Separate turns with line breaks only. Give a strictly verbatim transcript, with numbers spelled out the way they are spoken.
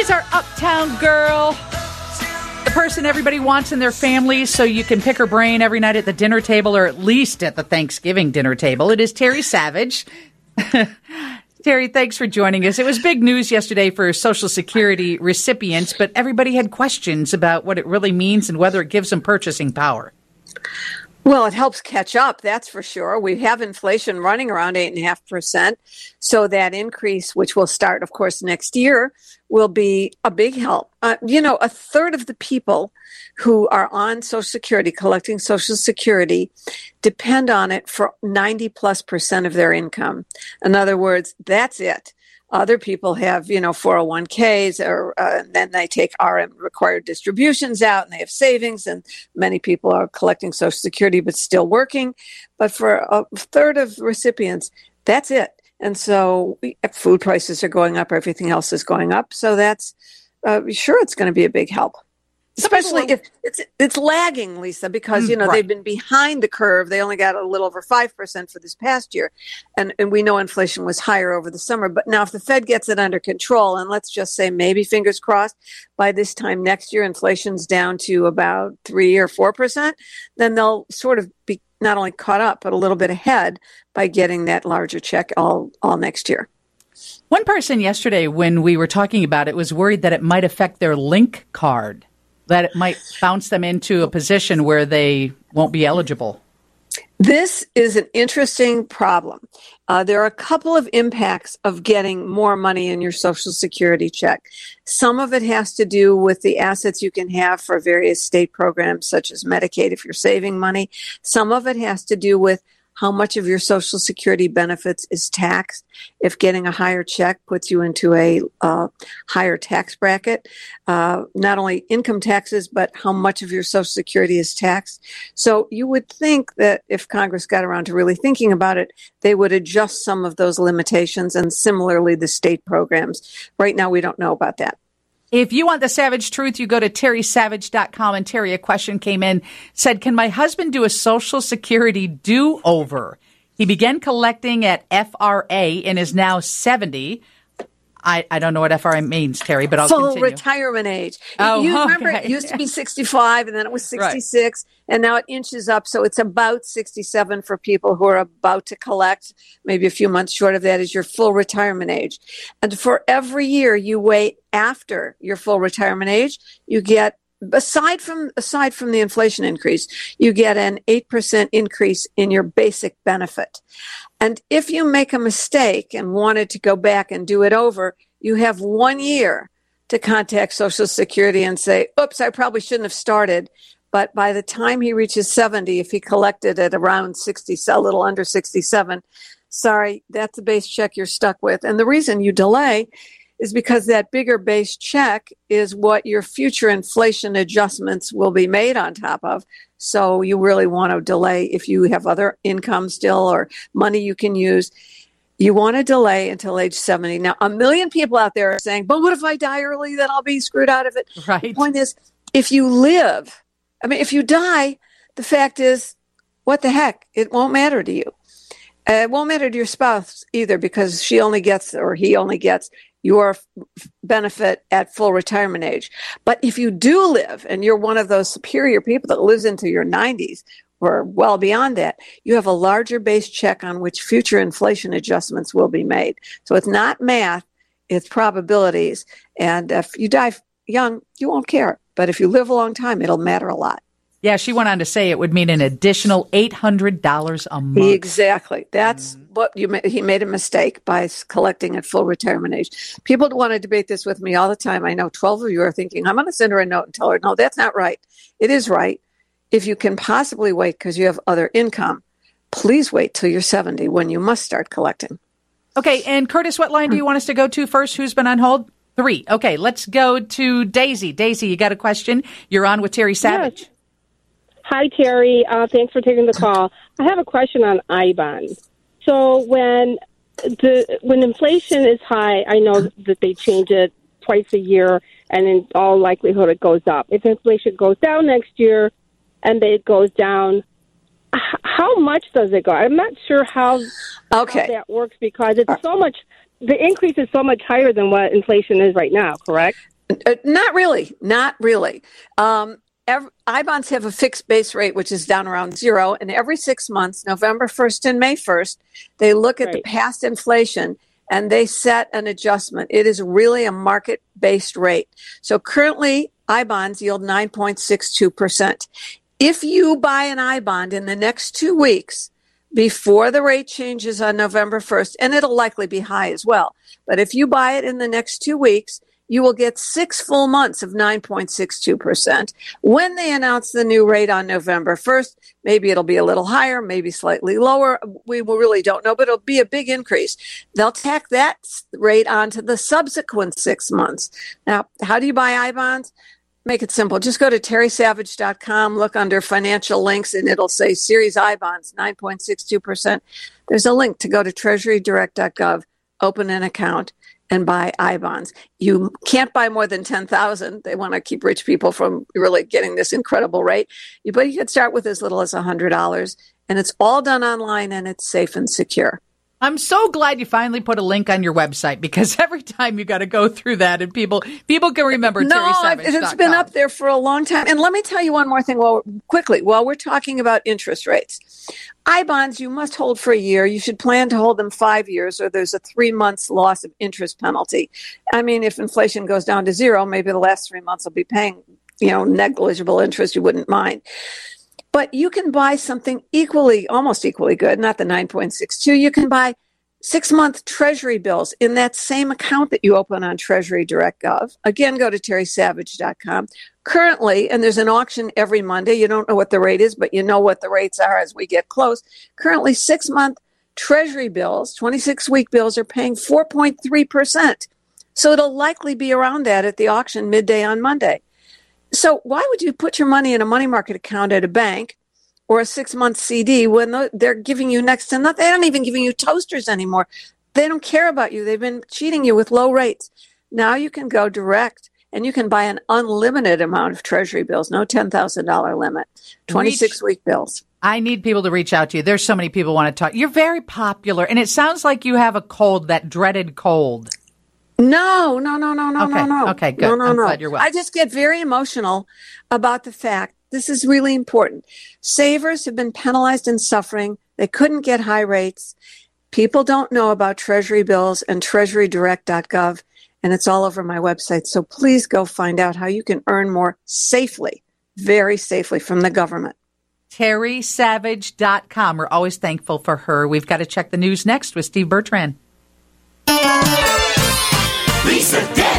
She's our uptown girl, the person everybody wants in their family, so you can pick her brain every night at the dinner table, or at least at the Thanksgiving dinner table. It is Terry Savage. Terry, thanks for joining us. It was big news yesterday for Social Security recipients, but everybody had questions about what it really means and whether it gives them purchasing power.
Well, it helps catch up, that's for sure. We have inflation running around eight point five percent. So that increase, which will start, of course, next year, will be a big help. Uh, you know, a third of the people who are on Social Security, collecting Social Security, depend on it for ninety plus percent of their income. In other words, that's it. Other people have, you know, four oh one k's, or uh, and then they take R M required distributions out, and they have savings, and many people are collecting Social Security but still working. But for a third of recipients, that's it. And so food prices are going up, everything else is going up. So that's, uh, sure, it's going to be a big help. Especially if it's it's lagging, Lisa, because, you know, right. They've been behind the curve. They only got a little over five percent for this past year. And, and we know inflation was higher over the summer. But now if the Fed gets it under control, and let's just say maybe, fingers crossed, by this time next year, inflation's down to about three or four percent, then they'll sort of be not only caught up, but a little bit ahead by getting that larger check all, all next year.
One person yesterday, when we were talking about it, was worried that it might affect their Link card, that it might bounce them into a position where they won't be eligible.
This is an interesting problem. Uh, there are a couple of impacts of getting more money in your Social Security check. Some of it has to do with the assets you can have for various state programs, such as Medicaid, if you're saving money. Some of it has to do with how much of your Social Security benefits is taxed. If getting a higher check puts you into a uh, higher tax bracket, uh, not only income taxes, but how much of your Social Security is taxed. So you would think that if Congress got around to really thinking about it, they would adjust some of those limitations, and similarly the state programs. Right now, we don't know about that.
If you want the Savage Truth, you go to terry savage dot com. And Terry, a question came in, said, can my husband do a Social Security do-over? He began collecting at F R A and is now seventy. I, I don't know what F R A means, Terry, but I'll
Full
continue.
retirement age.
Oh,
you remember
okay.
It used to be sixty-five, and then it was sixty-six, right. And now it inches up. So it's about sixty-seven for people who are about to collect. Maybe a few months short of that is your full retirement age. And for every year you wait after your full retirement age, you get, aside from aside from the inflation increase, you get an eight percent increase in your basic benefit. And if you make a mistake and wanted to go back and do it over, you have one year to contact Social Security and say, oops, I probably shouldn't have started. But by the time he reaches seventy, if he collected at around sixty, a little under sixty-seven, sorry, that's the base check you're stuck with. And the reason you delay is because that bigger base check is what your future inflation adjustments will be made on top of. So you really want to delay if you have other income still or money you can use. You want to delay until age seventy. Now, a million people out there are saying, but what if I die early? Then I'll be screwed out of it.
Right.
The point is, if you live, I mean, if you die, the fact is, what the heck? It won't matter to you. Uh, it won't matter to your spouse either, because she only gets, or he only gets, your benefit at full retirement age. But if you do live, and you're one of those superior people that lives into your nineties or well beyond that, you have a larger base check on which future inflation adjustments will be made. So it's not math, it's probabilities. And if you die young, you won't care. But if you live a long time, it'll matter a lot.
Yeah, she went on to say it would mean an additional eight hundred dollars a month.
Exactly. That's mm. what you he made a mistake by collecting at full retirement age. People want to debate this with me all the time. I know twelve of you are thinking, I'm going to send her a note and tell her, no, that's not right. It is right. If you can possibly wait because you have other income, please wait till you're seventy when you must start collecting.
Okay, and Curtis, what line do you want us to go to first? Who's been on hold? Three. Okay, let's go to Daisy. Daisy, you got a question? You're on with Terry Savage.
Yes. Hi, Terry. Uh, thanks for taking the call. I have a question on I bond. So when the when inflation is high, I know that they change it twice a year, and in all likelihood it goes up. If inflation goes down next year and it goes down, h- how much does it go? I'm not sure how,
okay.
how that works, because it's so much. The increase is so much higher than what inflation is right now, correct?
Uh, not really. Not really. Um, every, I bonds have a fixed base rate, which is down around zero. And every six months, November first and May first, they look at right. the past inflation and they set an adjustment. It is really a market-based rate. So currently, I bonds yield nine point six two percent. If you buy an I bond in the next two weeks, before the rate changes on November first, and it'll likely be high as well, but if you buy it in the next two weeks, you will get six full months of nine point six two percent. When they announce the new rate on November first, maybe it'll be a little higher, maybe slightly lower. We really don't know, but it'll be a big increase. They'll tack that rate onto the subsequent six months. Now, how do you buy I bonds? Make it simple. Just go to terry savage dot com, look under financial links, and it'll say Series I bonds, nine point six two percent. There's a link to go to treasury direct dot gov, open an account, and buy I bonds. You can't buy more than ten thousand. They want to keep rich people from really getting this incredible rate. But you can start with as little as one hundred dollars, and it's all done online, and it's safe and secure.
I'm so glad you finally put a link on your website, because every time you got to go through that, and people people can remember
no,
terry savage dot com.
It's been up there for a long time. And let me tell you one more thing while, quickly while we're talking about interest rates. I bonds you must hold for a year. You should plan to hold them five years, or there's a three months loss of interest penalty. I mean, if inflation goes down to zero, maybe the last three months will be paying, you know, negligible interest. You wouldn't mind. But you can buy something equally, almost equally good, not the nine point six two. You can buy six-month Treasury bills in that same account that you open on treasury direct dot gov. Again, go to terry savage dot com. Currently, and there's an auction every Monday. You don't know what the rate is, but you know what the rates are as we get close. Currently, six-month Treasury bills, twenty-six week bills, are paying four point three percent. So it'll likely be around that at the auction midday on Monday. So why would you put your money in a money market account at a bank or a six-month C D when they're giving you next to nothing? They aren't even giving you toasters anymore. They don't care about you. They've been cheating you with low rates. Now you can go direct, and you can buy an unlimited amount of Treasury bills, no ten thousand dollars limit, twenty-six week bills.
I need people to reach out to you. There's so many people want to talk. You're very popular, and it sounds like you have a cold, that dreaded cold.
No, no, no, no, no,
okay.
no, no.
Okay, good.
No, no,
I'm
no.
glad you're well.
I just get very emotional about the fact, this is really important. Savers have been penalized and suffering. They couldn't get high rates. People don't know about Treasury bills and treasury direct dot gov, and it's all over my website. So please go find out how you can earn more safely, very safely from the government.
terry savage dot com. We're always thankful for her. We've got to check the news next with Steve Bertrand.
Lisa